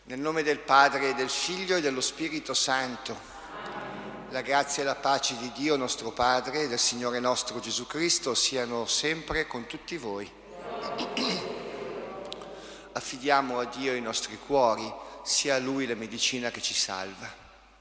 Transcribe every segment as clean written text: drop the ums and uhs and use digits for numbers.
Nel nome del Padre, del Figlio e dello Spirito Santo, la grazia e la pace di Dio nostro Padre e del Signore nostro Gesù Cristo siano sempre con tutti voi. Affidiamo a Dio i nostri cuori, sia a Lui la medicina che ci salva.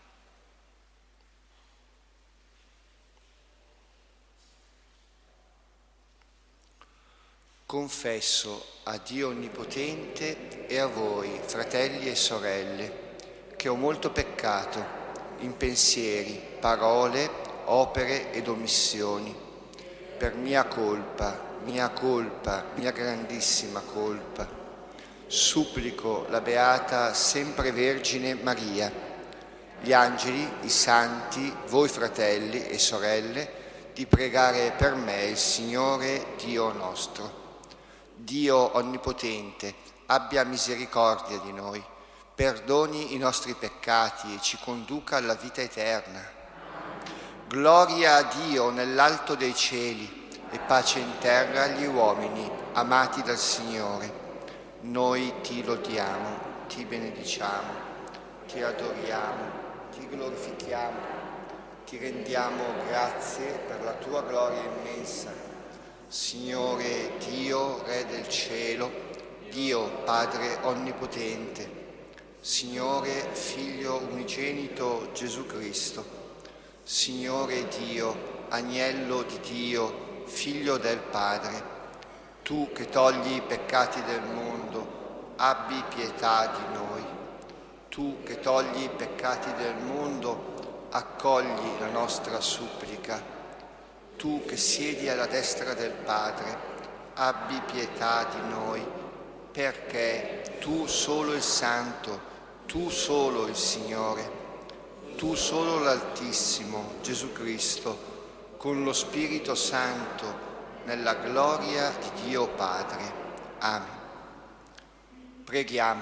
Confesso a Dio Onnipotente e a voi, fratelli e sorelle, che ho molto peccato in pensieri, parole, opere ed omissioni, per mia colpa, mia grandissima colpa. Supplico la Beata Sempre Vergine Maria, gli angeli, i santi, voi fratelli e sorelle, di pregare per me il Signore Dio nostro. Dio Onnipotente, abbia misericordia di noi, perdoni i nostri peccati e ci conduca alla vita eterna. Gloria a Dio nell'alto dei cieli e pace in terra agli uomini amati dal Signore. Noi ti lodiamo, ti benediciamo, ti adoriamo, ti glorifichiamo, ti rendiamo grazie per la tua gloria immensa. Signore Dio, Re del cielo, Dio Padre Onnipotente, Signore Figlio unigenito Gesù Cristo, Signore Dio, Agnello di Dio, Figlio del Padre, tu che togli i peccati del mondo, abbi pietà di noi. Tu che togli i peccati del mondo, accogli la nostra supplica. Tu che siedi alla destra del Padre, abbi pietà di noi, perché tu solo il Santo, tu solo il Signore, tu solo l'Altissimo, Gesù Cristo, con lo Spirito Santo, nella gloria di Dio Padre. Amen. Preghiamo.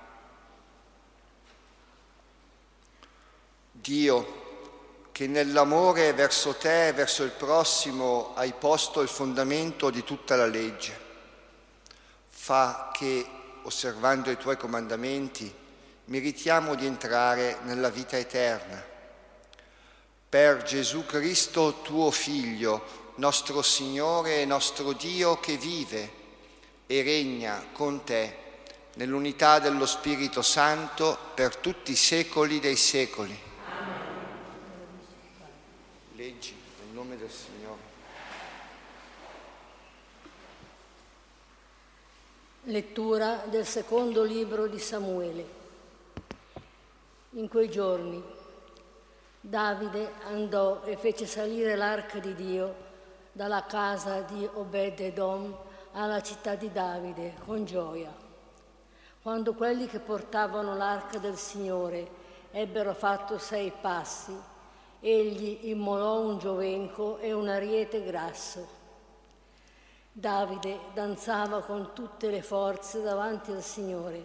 Dio, che nell'amore verso te e verso il prossimo hai posto il fondamento di tutta la legge, fa che, osservando i tuoi comandamenti, meritiamo di entrare nella vita eterna. Per Gesù Cristo, tuo Figlio, nostro Signore e nostro Dio, che vive e regna con te nell'unità dello Spirito Santo per tutti i secoli dei secoli. Leggi nel nome del Signore. Lettura del secondo libro di Samuele. In quei giorni Davide andò e fece salire l'arca di Dio dalla casa di Obed-Edom alla città di Davide con gioia. Quando quelli che portavano l'arca del Signore ebbero fatto 6 passi, egli immolò un giovenco e un ariete grasso. Davide danzava con tutte le forze davanti al Signore.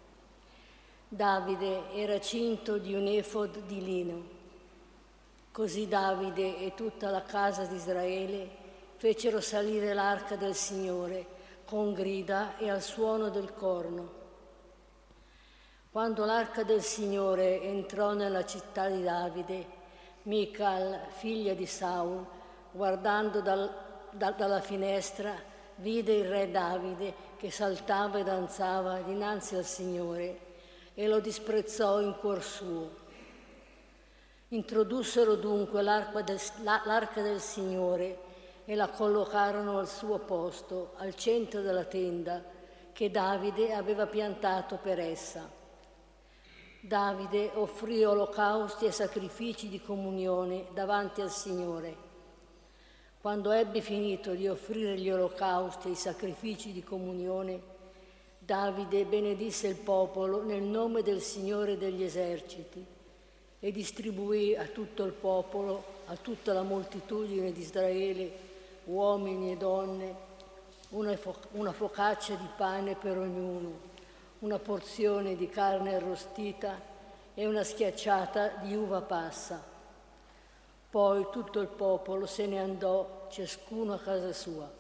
Davide era cinto di un efod di lino. Così Davide e tutta la casa di Israele fecero salire l'arca del Signore con grida e al suono del corno. Quando l'arca del Signore entrò nella città di Davide, Mical, figlia di Saul, guardando dalla finestra, vide il re Davide che saltava e danzava dinanzi al Signore e lo disprezzò in cuor suo. Introdussero dunque l'arca del Signore e la collocarono al suo posto, al centro della tenda che Davide aveva piantato per essa. Davide offrì olocausti e sacrifici di comunione davanti al Signore. Quando ebbe finito di offrire gli olocausti e i sacrifici di comunione, Davide benedisse il popolo nel nome del Signore degli eserciti e distribuì a tutto il popolo, a tutta la moltitudine di Israele, uomini e donne, una focaccia di pane per ognuno, una porzione di carne arrostita e una schiacciata di uva passa. Poi tutto il popolo se ne andò, ciascuno a casa sua.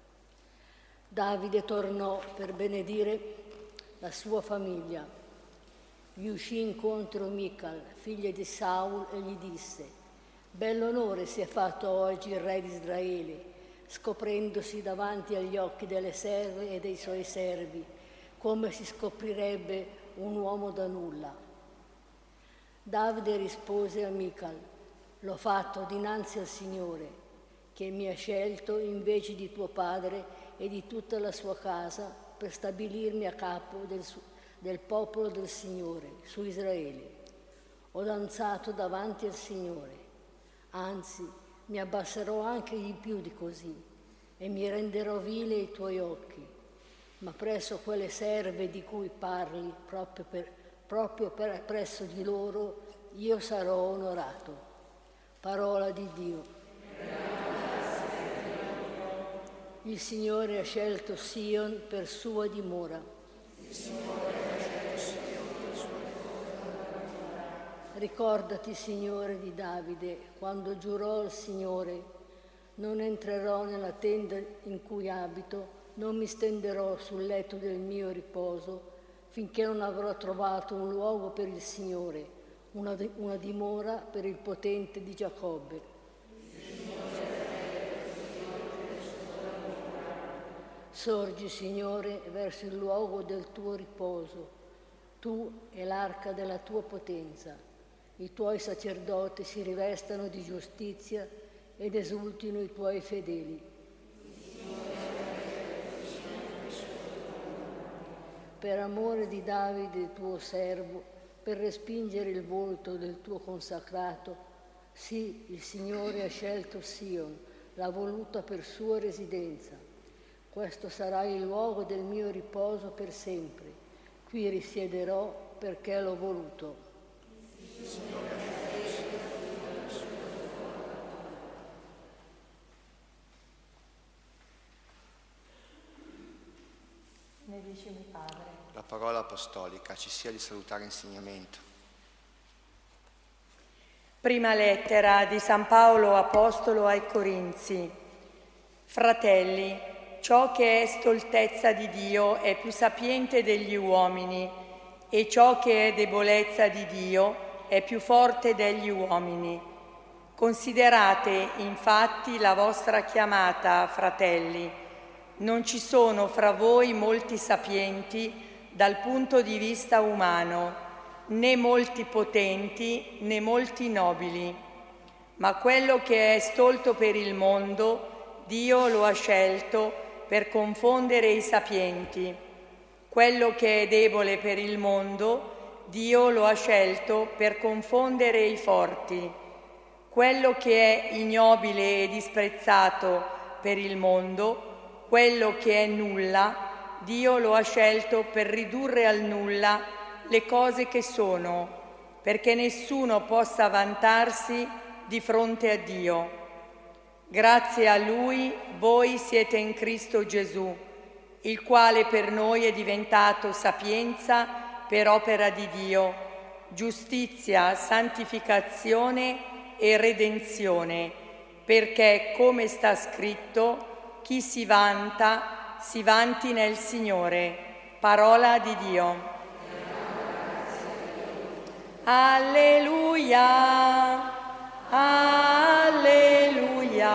Davide tornò per benedire la sua famiglia gli uscì incontro Michal, figlia di Saul, e gli disse: «Bell'onore si è fatto oggi il re di Israele, scoprendosi davanti agli occhi delle serve e dei suoi servi, come si scoprirebbe un uomo da nulla». Davide rispose a Michal: «L'ho fatto dinanzi al Signore, che mi ha scelto invece di tuo padre e di tutta la sua casa per stabilirmi a capo del popolo del Signore, su Israele. Ho danzato davanti al Signore, anzi mi abbasserò anche di più di così e mi renderò vile ai tuoi occhi, ma presso quelle serve di cui parli, proprio presso di loro io sarò onorato». Parola di Dio. Il Signore ha scelto Sion per sua dimora. Ricordati, Signore, di Davide, quando giurò al Signore: «Non entrerò nella tenda in cui abito, non mi stenderò sul letto del mio riposo, finché non avrò trovato un luogo per il Signore, una dimora per il potente di Giacobbe». Sorgi, Signore, verso il luogo del tuo riposo, tu e l'arca della tua potenza. I tuoi sacerdoti si rivestano di giustizia ed esultino i tuoi fedeli. Per amore di Davide, tuo servo, per respingere il volto del tuo consacrato, sì, il Signore ha scelto Sion, l'ha voluta per sua residenza. Questo sarà il luogo del mio riposo per sempre. Qui risiederò perché l'ho voluto. Benedicimi, Padre. La parola apostolica ci sia di salutare insegnamento. Prima lettera di San Paolo Apostolo ai Corinzi. Fratelli, ciò che è stoltezza di Dio è più sapiente degli uomini, e ciò che è debolezza di Dio è più forte degli uomini. Considerate infatti la vostra chiamata, fratelli. Non ci sono fra voi molti sapienti dal punto di vista umano, né molti potenti, né molti nobili. Ma quello che è stolto per il mondo, Dio lo ha scelto per confondere i sapienti. Quello che è debole per il mondo, Dio lo ha scelto per confondere i forti. Quello che è ignobile e disprezzato per il mondo, quello che è nulla, Dio lo ha scelto per ridurre al nulla le cose che sono, perché nessuno possa vantarsi di fronte a Dio. Grazie a Lui voi siete in Cristo Gesù, il quale per noi è diventato sapienza per opera di Dio, giustizia, santificazione e redenzione, perché, come sta scritto, chi si vanti nel Signore. Parola di Dio. Alleluia, alleluia,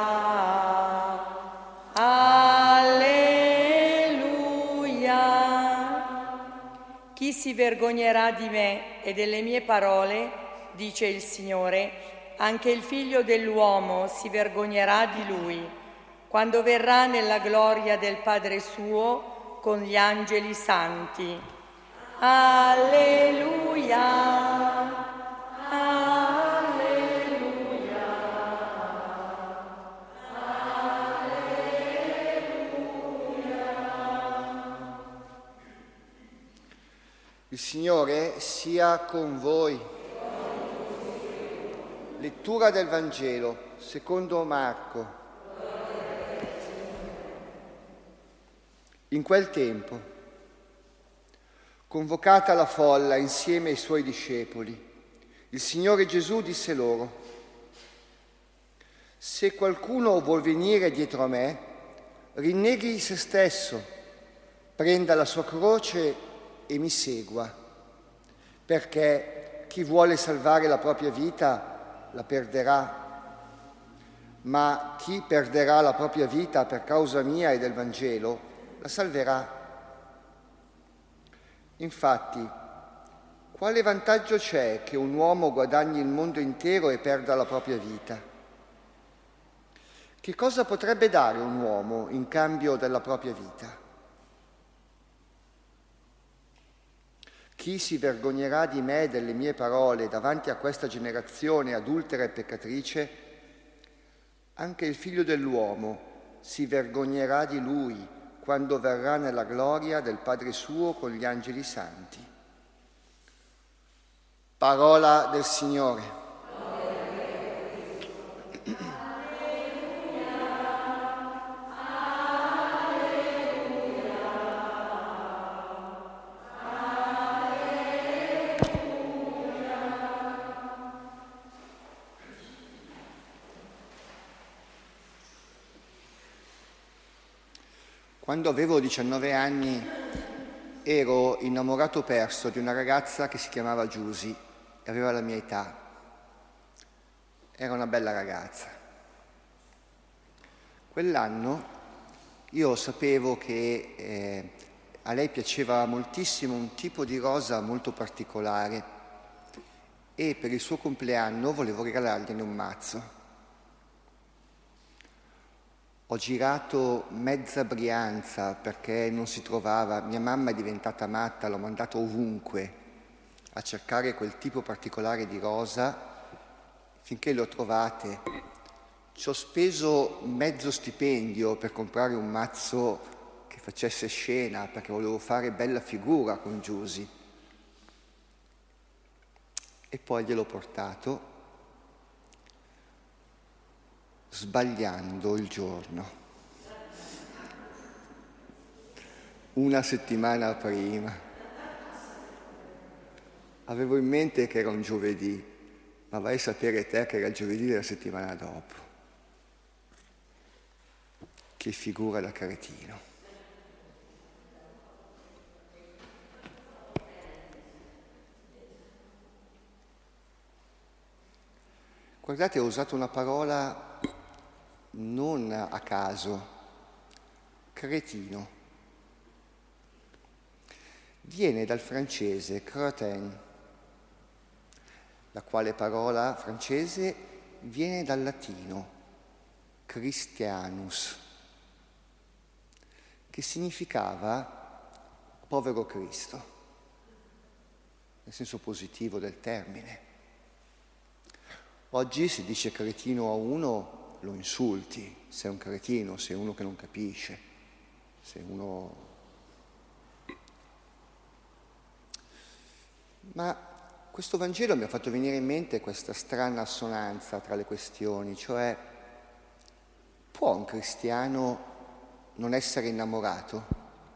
alleluia. Chi si vergognerà di me e delle mie parole, dice il Signore, anche il Figlio dell'uomo si vergognerà di lui, quando verrà nella gloria del Padre suo con gli angeli santi. Alleluia, alleluia, alleluia. Il Signore sia con voi. Lettura del Vangelo secondo Marco. In quel tempo, convocata la folla insieme ai suoi discepoli, il Signore Gesù disse loro: «Se qualcuno vuol venire dietro a me, rinneghi se stesso, prenda la sua croce e mi segua. perché chi vuole salvare la propria vita la perderà, ma chi perderà la propria vita per causa mia e del Vangelo la salverà. Infatti, quale vantaggio c'è che un uomo guadagni il mondo intero e perda la propria vita? Che cosa potrebbe dare un uomo in cambio della propria vita? Chi si vergognerà di me e delle mie parole davanti a questa generazione adultera e peccatrice, anche il Figlio dell'uomo si vergognerà di lui quando verrà nella gloria del Padre suo con gli angeli santi. Parola del Signore. Quando avevo 19 anni ero innamorato perso di una ragazza che si chiamava Giusy e aveva la mia età. Era una bella ragazza. Quell'anno io sapevo che a lei piaceva moltissimo un tipo di rosa molto particolare e per il suo compleanno volevo regalargliene un mazzo. Ho girato mezza Brianza perché non si trovava, mia mamma è diventata matta, l'ho mandato ovunque a cercare quel tipo particolare di rosa, finché le ho trovate. Ci ho speso mezzo stipendio per comprare un mazzo che facesse scena, perché volevo fare bella figura con Giusy. E poi gliel'ho portato, sbagliando il giorno. Una settimana prima. Avevo in mente che era un giovedì, ma vai a sapere te che era il giovedì della settimana dopo. Che figura da cretino. Guardate, ho usato una parola non a caso, cretino. Viene dal francese crétin, la quale parola francese viene dal latino Christianus, che significava povero Cristo, nel senso positivo del termine. Oggi si dice cretino a uno, lo insulti, sei un cretino, sei uno che non capisce, sei uno... Ma questo Vangelo mi ha fatto venire in mente questa strana assonanza tra le questioni, cioè può un cristiano non essere innamorato?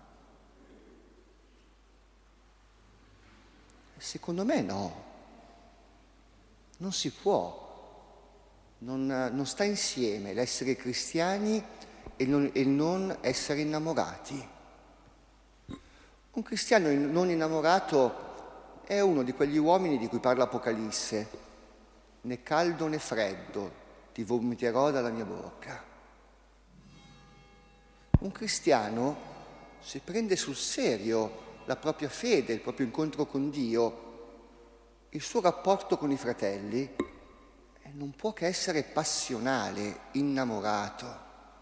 Secondo me no, non si può. Non sta insieme l'essere cristiani e il non essere innamorati. Un cristiano non innamorato è uno di quegli uomini di cui parla Apocalisse. Né caldo né freddo ti vomiterò dalla mia bocca. Un cristiano, se prende sul serio la propria fede, il proprio incontro con Dio, il suo rapporto con i fratelli, non può che essere passionale, innamorato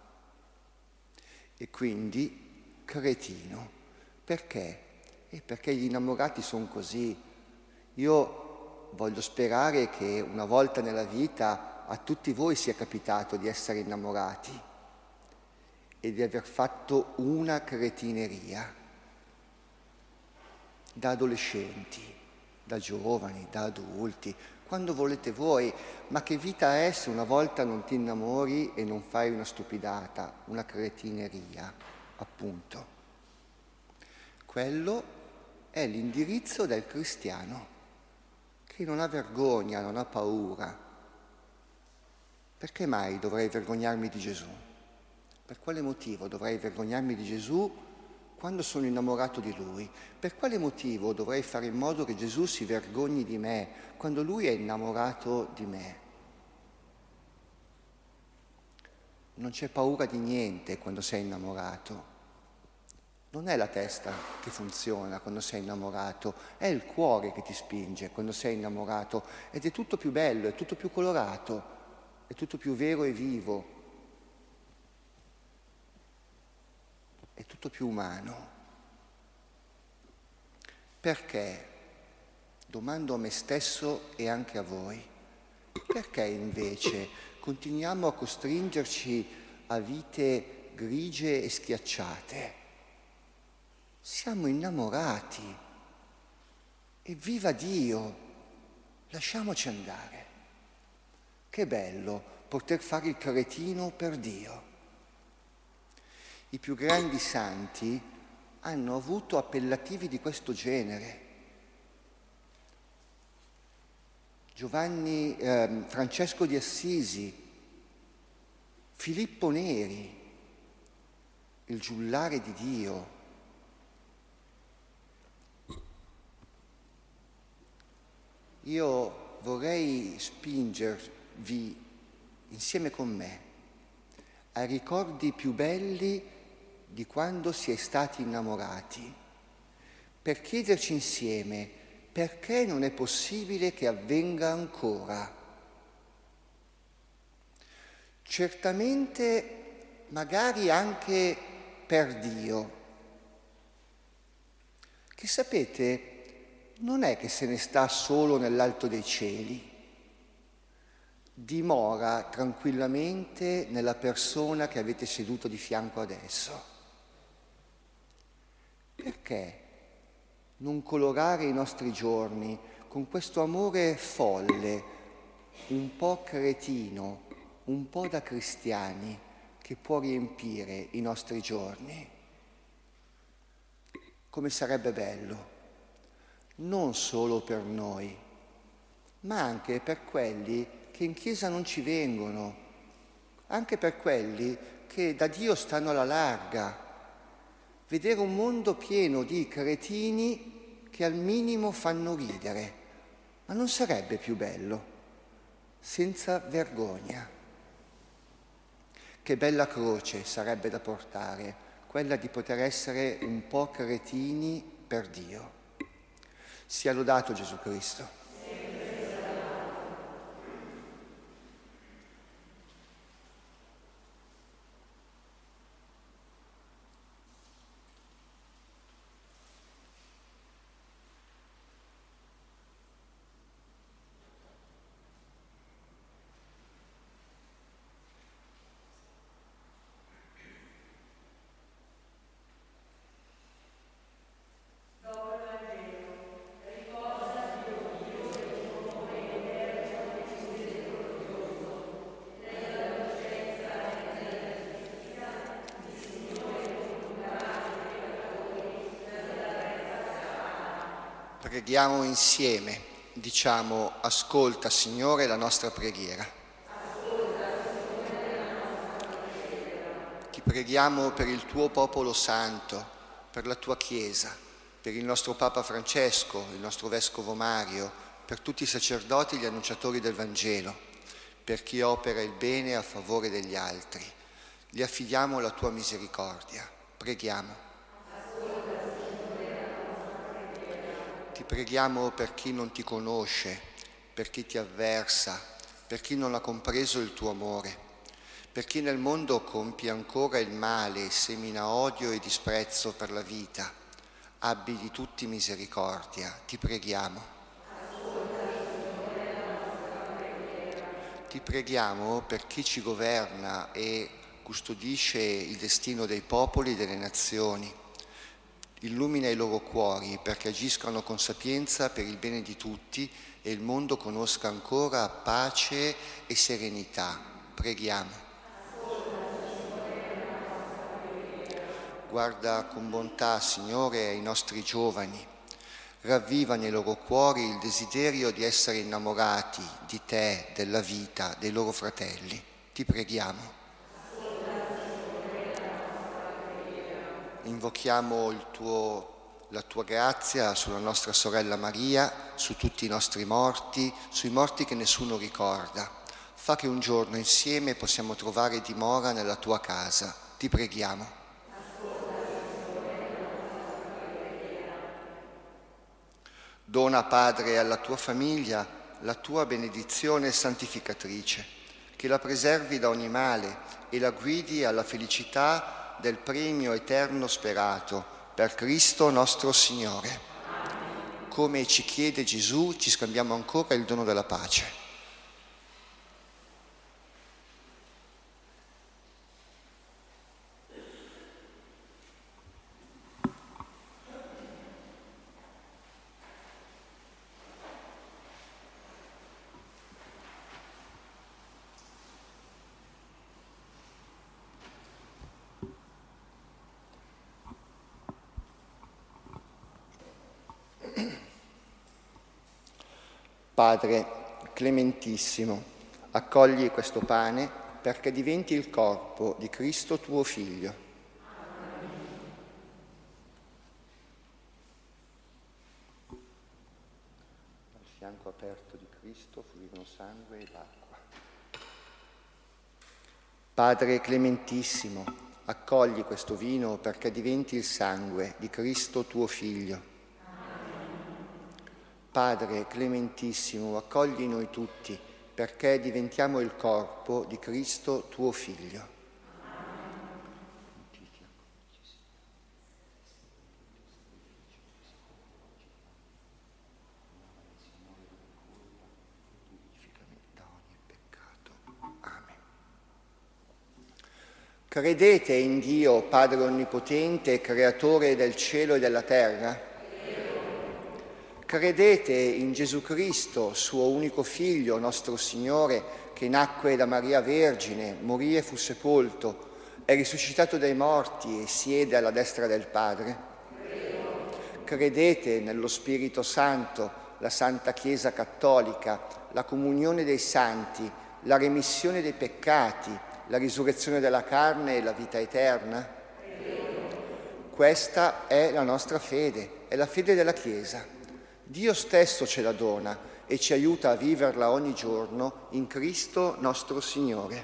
e quindi cretino. Perché? Perché gli innamorati sono così. Io voglio sperare che una volta nella vita a tutti voi sia capitato di essere innamorati e di aver fatto una cretineria da adolescenti, da giovani, da adulti, quando volete voi, ma che vita è se una volta non ti innamori e non fai una stupidata, una cretineria, appunto. Quello è l'indirizzo del cristiano, che non ha vergogna, non ha paura. Perché mai dovrei vergognarmi di Gesù? Per quale motivo dovrei vergognarmi di Gesù quando sono innamorato di Lui? Per quale motivo dovrei fare in modo che Gesù si vergogni di me quando Lui è innamorato di me? Non c'è paura di niente quando sei innamorato. Non è la testa che funziona quando sei innamorato, è il cuore che ti spinge quando sei innamorato ed è tutto più bello, è tutto più colorato, è tutto più vero e vivo, è tutto più umano. Perché? Domando a me stesso e anche a voi. Perché invece continuiamo a costringerci a vite grigie e schiacciate? Siamo innamorati e viva Dio, lasciamoci andare. Che bello poter fare il cretino per Dio. I più grandi santi hanno avuto appellativi di questo genere. Francesco di Assisi, Filippo Neri, il giullare di Dio. Io vorrei spingervi insieme con me ai ricordi più belli di quando si è stati innamorati, per chiederci insieme perché non è possibile che avvenga ancora. Certamente, magari anche per Dio, che sapete, non è che se ne sta solo nell'alto dei cieli, dimora tranquillamente nella persona che avete seduto di fianco adesso. Perché non colorare i nostri giorni con questo amore folle, un po' cretino, un po' da cristiani, che può riempire i nostri giorni? Come sarebbe bello! Non solo per noi, ma anche per quelli che in chiesa non ci vengono, anche per quelli che da Dio stanno alla larga. Vedere un mondo pieno di cretini che al minimo fanno ridere, ma non sarebbe più bello, senza vergogna. Che bella croce sarebbe da portare, quella di poter essere un po' cretini per Dio. Sia lodato Gesù Cristo. Preghiamo insieme, diciamo: ascolta Signore la nostra preghiera. Ti preghiamo per il tuo popolo santo, per la tua Chiesa, per il nostro Papa Francesco, il nostro Vescovo Mario, per tutti i sacerdoti e gli annunciatori del Vangelo, per chi opera il bene a favore degli altri. Gli affidiamo la tua misericordia. Preghiamo. Ti preghiamo per chi non ti conosce, per chi ti avversa, per chi non ha compreso il tuo amore, per chi nel mondo compie ancora il male e semina odio e disprezzo per la vita. Abbi di tutti misericordia, ti preghiamo. Ti preghiamo per chi ci governa e custodisce il destino dei popoli e delle nazioni. Illumina i loro cuori perché agiscano con sapienza per il bene di tutti e il mondo conosca ancora pace e serenità. Preghiamo. Guarda con bontà, Signore, ai nostri giovani. Ravviva nei loro cuori il desiderio di essere innamorati di Te, della vita, dei loro fratelli. Ti preghiamo. invochiamo la tua grazia sulla nostra sorella Maria, su tutti i nostri morti, sui morti che nessuno ricorda. Fa che un giorno insieme possiamo trovare dimora nella tua casa. Ti preghiamo. Dona, Padre, alla tua famiglia la tua benedizione santificatrice, che la preservi da ogni male e la guidi alla felicità del premio eterno sperato, per Cristo nostro Signore. Come ci chiede Gesù, ci scambiamo ancora il dono della pace. Padre clementissimo, accogli questo pane perché diventi il corpo di Cristo tuo Figlio. Dal fianco aperto di Cristo fluivano sangue ed acqua. Padre clementissimo, accogli questo vino perché diventi il sangue di Cristo tuo Figlio. Padre clementissimo, accogli noi tutti perché diventiamo il corpo di Cristo tuo Figlio. Credete in Dio, Padre Onnipotente, Creatore del cielo e della terra? Credete in Gesù Cristo, suo unico Figlio, nostro Signore, che nacque da Maria Vergine, morì e fu sepolto, è risuscitato dai morti e siede alla destra del Padre? Credete nello Spirito Santo, la Santa Chiesa Cattolica, la comunione dei santi, la remissione dei peccati, la risurrezione della carne e la vita eterna? Questa è la nostra fede, è la fede della Chiesa. Dio stesso ce la dona e ci aiuta a viverla ogni giorno in Cristo nostro Signore.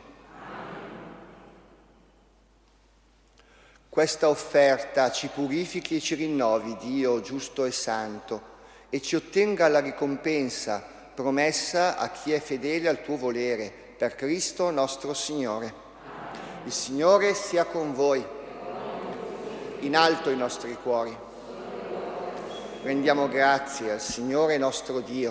Questa offerta ci purifichi e ci rinnovi, Dio giusto e santo, e ci ottenga la ricompensa promessa a chi è fedele al tuo volere, per Cristo nostro Signore. Il Signore sia con voi. In alto i nostri cuori. Rendiamo grazie al Signore nostro Dio.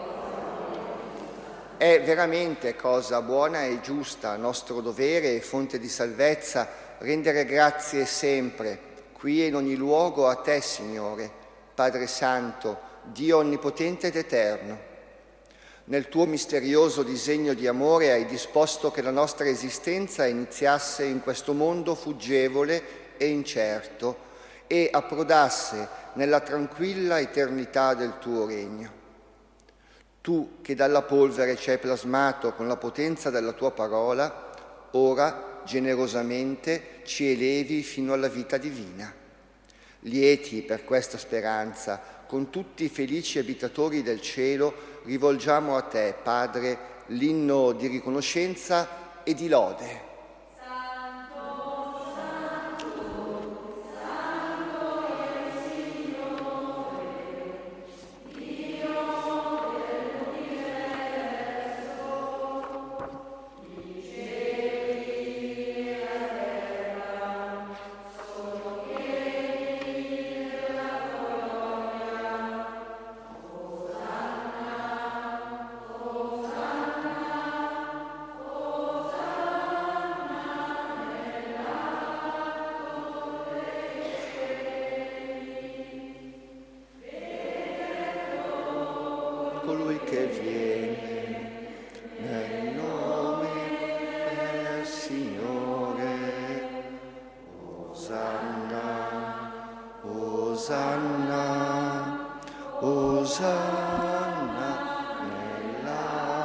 È veramente cosa buona e giusta, nostro dovere e fonte di salvezza, rendere grazie sempre, qui e in ogni luogo a Te, Signore, Padre Santo, Dio Onnipotente ed Eterno. Nel Tuo misterioso disegno di amore hai disposto che la nostra esistenza iniziasse in questo mondo fuggevole e incerto e approdasse nella tranquilla eternità del tuo regno. Tu che dalla polvere ci hai plasmato con la potenza della tua parola, ora generosamente ci elevi fino alla vita divina. Lieti per questa speranza, con tutti i felici abitatori del cielo, rivolgiamo a te, Padre, l'inno di riconoscenza e di lode. Colui che viene nel nome del Signore, Osanna, Osanna, Osanna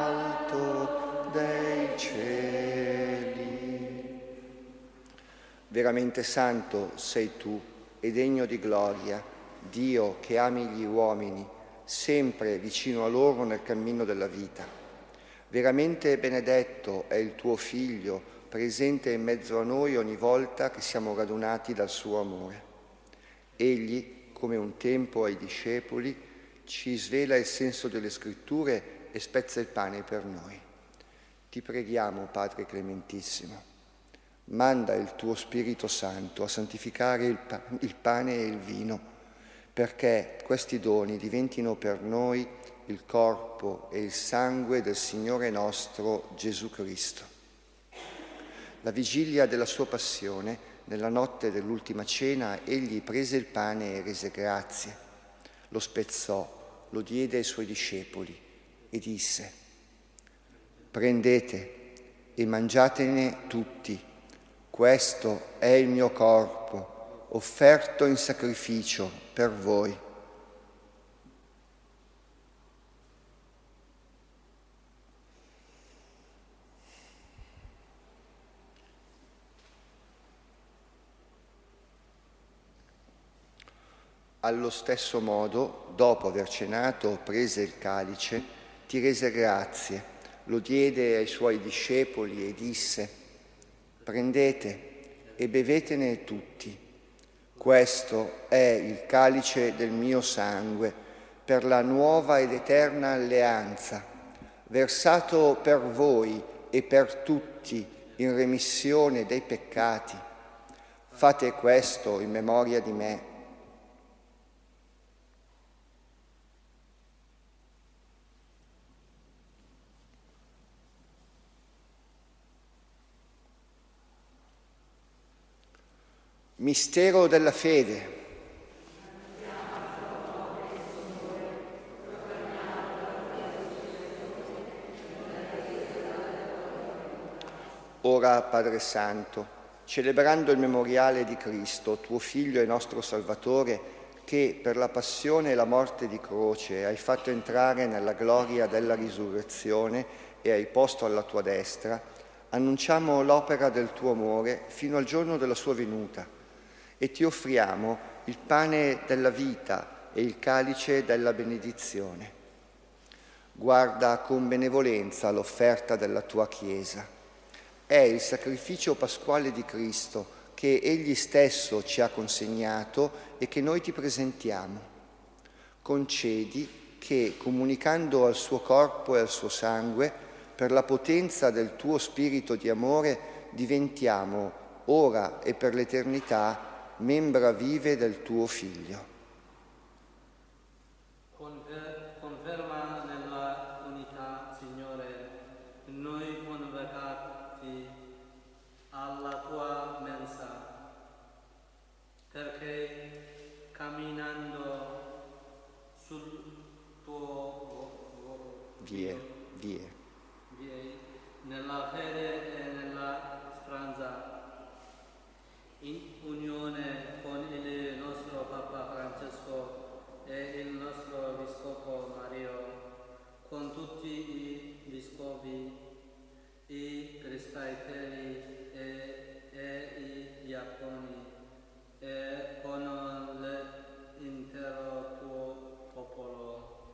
nell'alto dei cieli. Veramente santo sei tu e degno di gloria, Dio che ami gli uomini, sempre vicino a loro nel cammino della vita. Veramente benedetto è il tuo Figlio, presente in mezzo a noi ogni volta che siamo radunati dal suo amore. Egli, come un tempo ai discepoli, ci svela il senso delle Scritture e spezza il pane per noi. Ti preghiamo, Padre Clementissimo, manda il tuo Spirito Santo a santificare il pane e il vino, perché questi doni diventino per noi il corpo e il sangue del Signore nostro Gesù Cristo. La vigilia della sua passione, nella notte dell'ultima cena, egli prese il pane e rese grazie, lo spezzò, lo diede ai suoi discepoli e disse: «Prendete e mangiatene tutti. Questo è il mio corpo, offerto in sacrificio per voi». Allo stesso modo, dopo aver cenato, prese il calice, ti rese grazie, lo diede ai suoi discepoli e disse: «Prendete e bevetene tutti. Questo è il calice del mio sangue, per la nuova ed eterna alleanza, versato per voi e per tutti in remissione dei peccati. Fate questo in memoria di me». Mistero della fede. Ora, Padre Santo, celebrando il memoriale di Cristo, tuo Figlio e nostro Salvatore, che per la passione e la morte di croce hai fatto entrare nella gloria della risurrezione e hai posto alla tua destra, annunciamo l'opera del tuo amore fino al giorno della sua venuta. E ti offriamo il pane della vita e il calice della benedizione. Guarda con benevolenza l'offerta della tua Chiesa. È il sacrificio pasquale di Cristo che Egli stesso ci ha consegnato e che noi ti presentiamo. Concedi che, comunicando al suo corpo e al suo sangue, per la potenza del tuo Spirito di amore, diventiamo, ora e per l'eternità, membra vive del tuo Figlio. Conferma nella unità, Signore, noi convocati alla tua mensa, perché camminando sul tuo vie nella fede e nella speranza, in unione con il nostro Papa Francesco e il nostro Vescovo Mario, con tutti i Vescovi, i presbiteri e i diaconi, e con l'intero tuo popolo,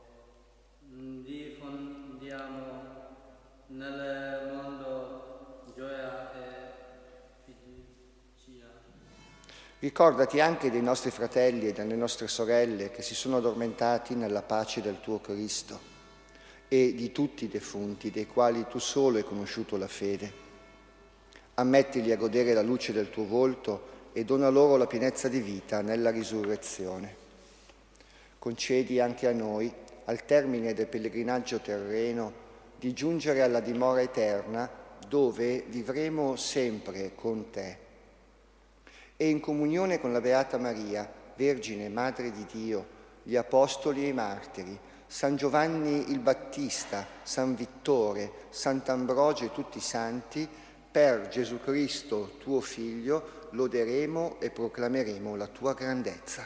diffondiamo nel mondo gioia e fiducia. Ricordati anche dei nostri fratelli e delle nostre sorelle che si sono addormentati nella pace del tuo Cristo e di tutti i defunti, dei quali tu solo hai conosciuto la fede. Ammettili a godere la luce del tuo volto e dona loro la pienezza di vita nella risurrezione. Concedi anche a noi, al termine del pellegrinaggio terreno, di giungere alla dimora eterna, dove vivremo sempre con te. E in comunione con la Beata Maria, Vergine Madre di Dio, gli Apostoli e i Martiri, San Giovanni il Battista, San Vittore, Sant'Ambrogio e tutti i santi, per Gesù Cristo, tuo Figlio, loderemo e proclameremo la tua grandezza.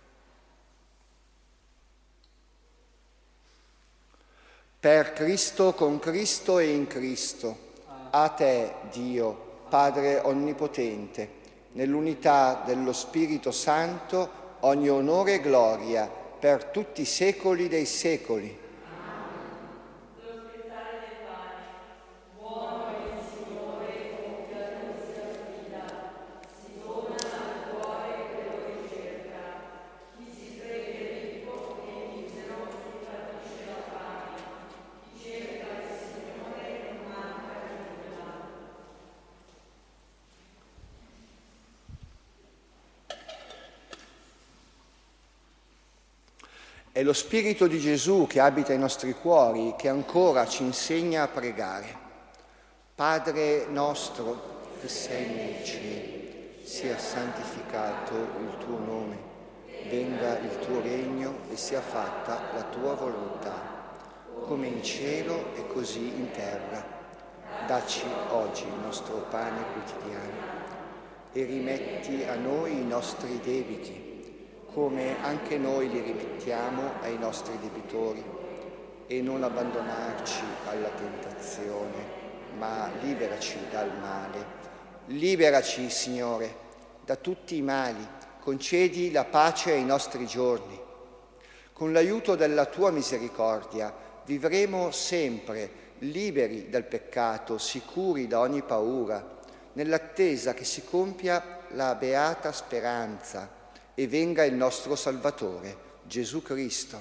Per Cristo, con Cristo e in Cristo, a te, Dio, Padre Onnipotente, nell'unità dello Spirito Santo, ogni onore e gloria per tutti i secoli dei secoli. È lo Spirito di Gesù che abita i nostri cuori, che ancora ci insegna a pregare. Padre nostro che sei nei cieli, sia santificato il tuo nome, venga il tuo regno e sia fatta la tua volontà, come in cielo e così in terra. Dacci oggi il nostro pane quotidiano e rimetti a noi i nostri debiti, come anche noi li rimettiamo ai nostri debitori, e non abbandonarci alla tentazione, ma liberaci dal male. Liberaci, Signore, da tutti i mali, concedi la pace ai nostri giorni. Con l'aiuto della tua misericordia vivremo sempre liberi dal peccato, sicuri da ogni paura, nell'attesa che si compia la beata speranza e venga il nostro Salvatore, Gesù Cristo.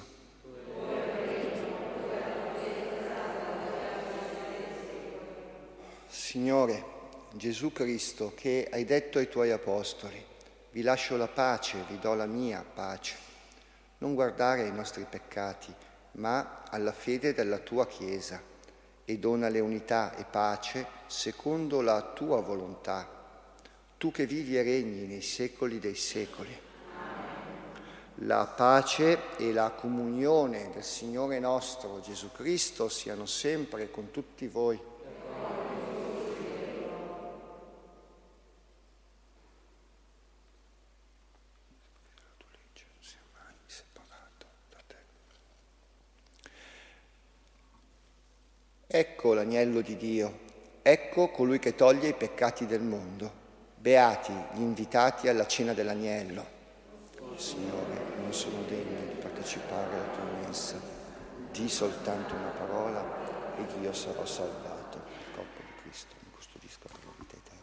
Signore, Gesù Cristo, che hai detto ai tuoi apostoli, vi lascio la pace, vi do la mia pace. Non guardare ai nostri peccati, ma alla fede della tua Chiesa, e donale unità e pace secondo la tua volontà, tu che vivi e regni nei secoli dei secoli. La pace e la comunione del Signore nostro Gesù Cristo siano sempre con tutti voi. Ecco l'agnello di Dio, ecco colui che toglie i peccati del mondo. Beati gli invitati alla cena dell'agnello. Signore, non sono degno di partecipare alla tua messa. Di soltanto una parola ed io sarò salvato. Il corpo di Cristo mi custodisca per la vita eterna.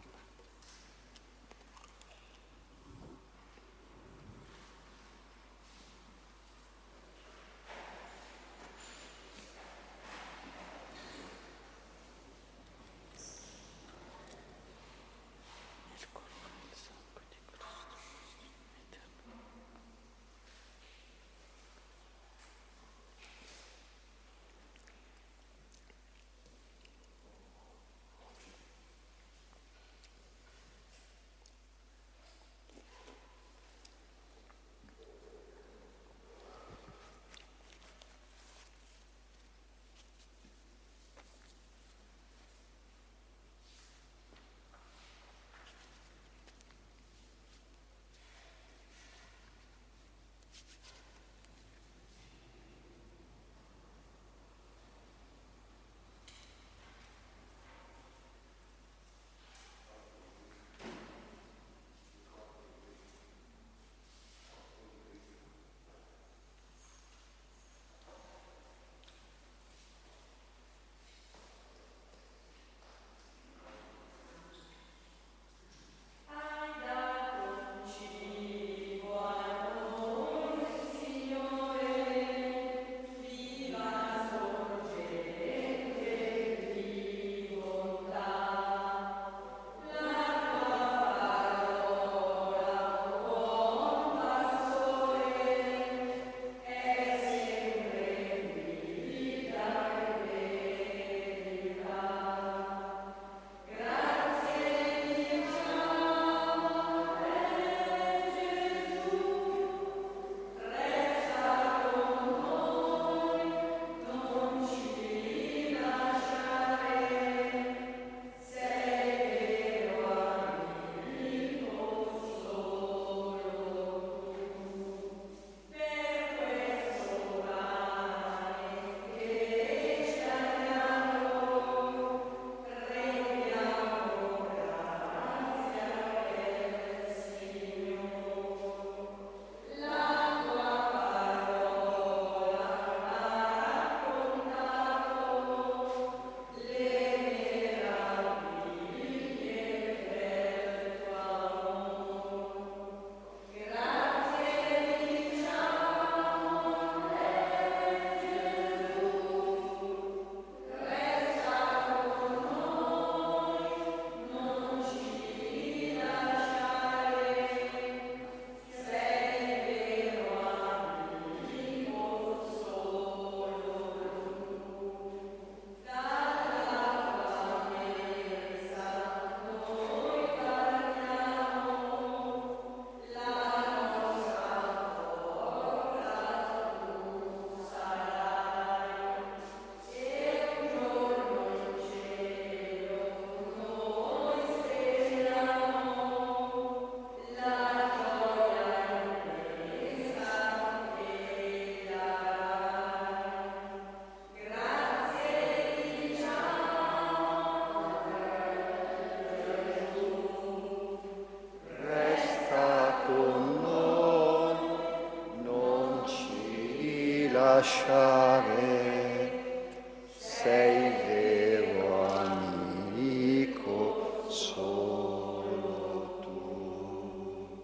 lasciare, sei vero amico, solo tu.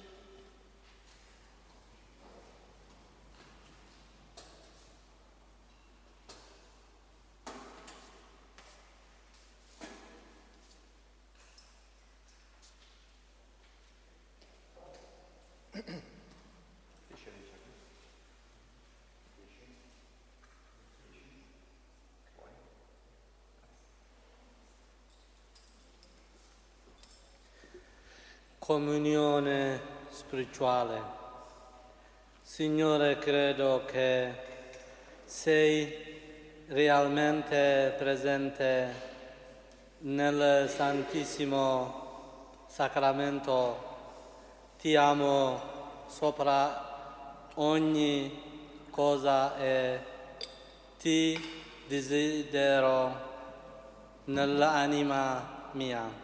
Comunione spirituale. Signore, credo che sei realmente presente nel Santissimo Sacramento. Ti amo sopra ogni cosa e ti desidero nell'anima mia.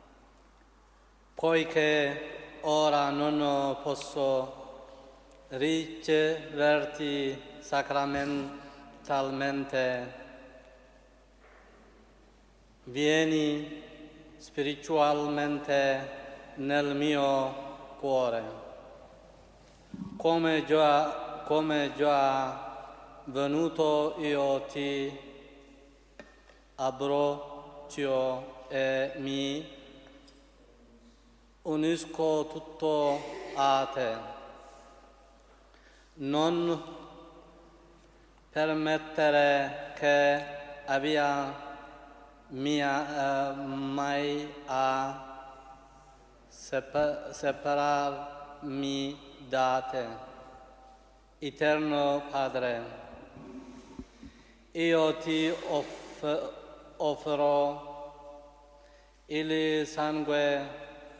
Poiché ora non posso riceverti sacramentalmente, vieni spiritualmente nel mio cuore. Come già venuto io ti abbraccio e mi unisco tutto a te. Non permettere che abbia mai a separarmi da te. Eterno Padre, io ti offro il sangue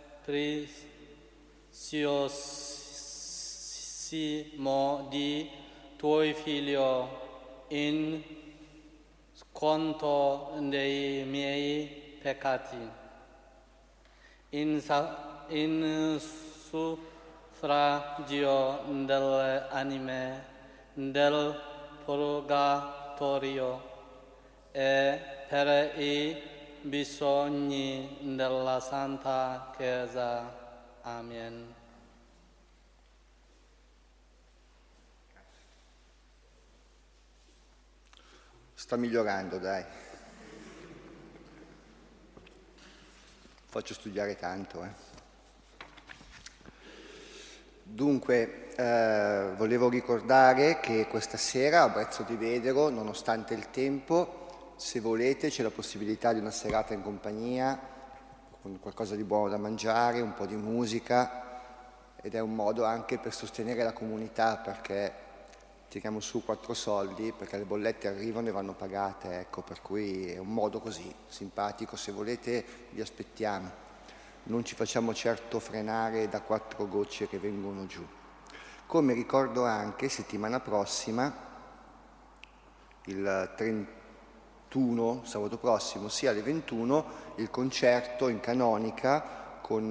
preziosissimo di tuo Figlio in sconto dei miei peccati, in suffragio delle anime del purgatorio e per i bisogni della Santa Chiesa. Amen. Sta migliorando, dai. Faccio studiare tanto, Dunque, volevo ricordare che questa sera a Brezzo di Vedero, nonostante il tempo, se volete c'è la possibilità di una serata in compagnia, con qualcosa di buono da mangiare, un po' di musica, ed è un modo anche per sostenere la comunità, perché tiriamo su 4 soldi, perché le bollette arrivano e vanno pagate, ecco, per cui è un modo così, simpatico. Se volete vi aspettiamo, non ci facciamo certo frenare da 4 gocce che vengono giù. Come ricordo anche settimana prossima, il 31, sabato prossimo, sia alle 21, il concerto in canonica con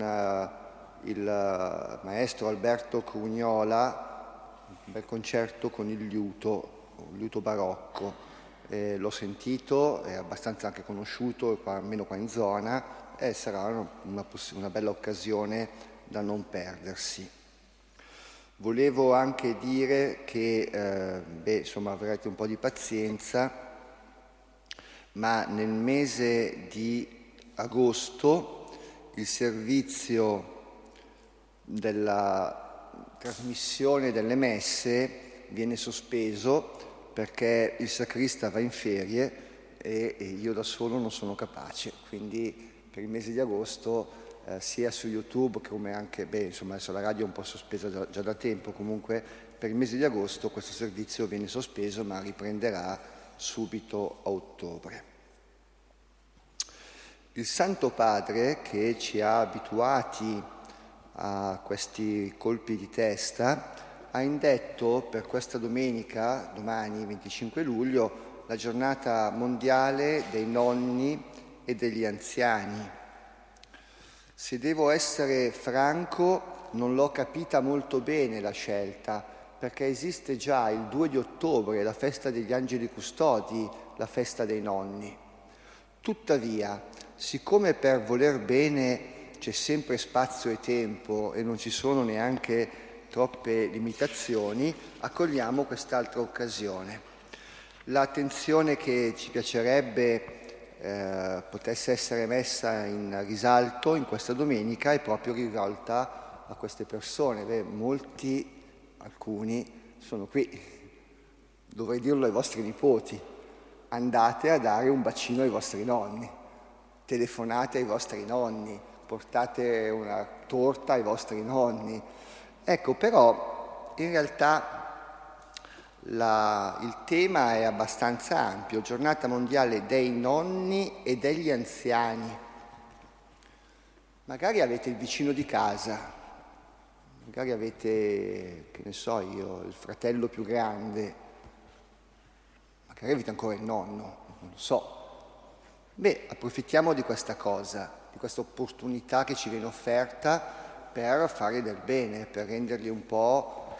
il maestro Alberto Crugnola, un bel concerto con il liuto barocco. L'ho sentito, è abbastanza anche conosciuto, almeno qua in zona, e sarà una bella occasione da non perdersi. Volevo anche dire che, avrete un po' di pazienza, ma nel mese di agosto il servizio della trasmissione delle messe viene sospeso perché il sacrista va in ferie e io da solo non sono capace, quindi per il mese di agosto sia su YouTube come anche, adesso la radio è un po' sospesa già da tempo, comunque per il mese di agosto questo servizio viene sospeso ma riprenderà subito a ottobre. Il Santo Padre, che ci ha abituati a questi colpi di testa, ha indetto per questa domenica, domani 25 luglio, la giornata mondiale dei nonni e degli anziani. Se devo essere franco, non l'ho capita molto bene la scelta, perché esiste già il 2 di ottobre, la festa degli angeli custodi, la festa dei nonni. Tuttavia, siccome per voler bene c'è sempre spazio e tempo e non ci sono neanche troppe limitazioni, accogliamo quest'altra occasione. L'attenzione che ci piacerebbe potesse essere messa in risalto in questa domenica è proprio rivolta a queste persone. Alcuni sono qui, dovrei dirlo ai vostri nipoti: andate a dare un bacino ai vostri nonni, telefonate ai vostri nonni, portate una torta ai vostri nonni. Ecco, però in realtà il tema è abbastanza ampio: Giornata mondiale dei nonni e degli anziani. Magari avete il vicino di casa, magari avete, che ne so io, il fratello più grande, magari avete ancora il nonno, non lo so. Approfittiamo di questa cosa, di questa opportunità che ci viene offerta per fare del bene, per renderli un po'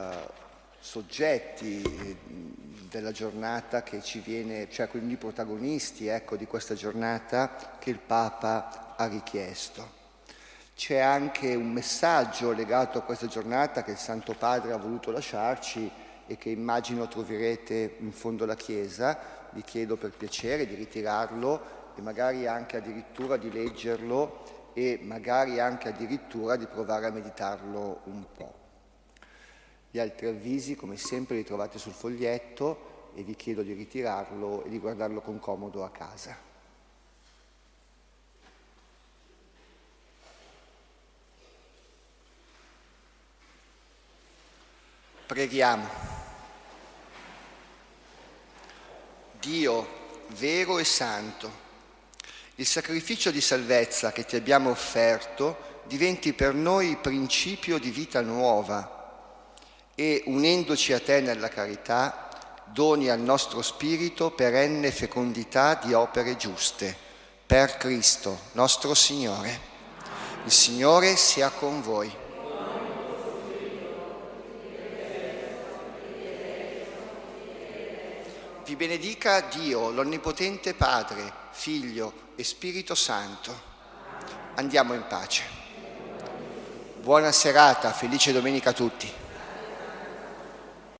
soggetti della giornata che ci viene, cioè quindi protagonisti, ecco, di questa giornata che il Papa ha richiesto. C'è anche un messaggio legato a questa giornata che il Santo Padre ha voluto lasciarci e che immagino troverete in fondo alla chiesa. Vi chiedo per piacere di ritirarlo e magari anche addirittura di leggerlo e magari anche addirittura di provare a meditarlo un po'. Gli altri avvisi, come sempre, li trovate sul foglietto e vi chiedo di ritirarlo e di guardarlo con comodo a casa. Preghiamo. Dio vero e santo, il sacrificio di salvezza che ti abbiamo offerto diventi per noi principio di vita nuova e, unendoci a te nella carità, doni al nostro spirito perenne fecondità di opere giuste. Per Cristo nostro Signore. Il Signore sia con voi. Vi benedica Dio, l'Onnipotente Padre, Figlio e Spirito Santo. Andiamo in pace. Buona serata, felice domenica a tutti.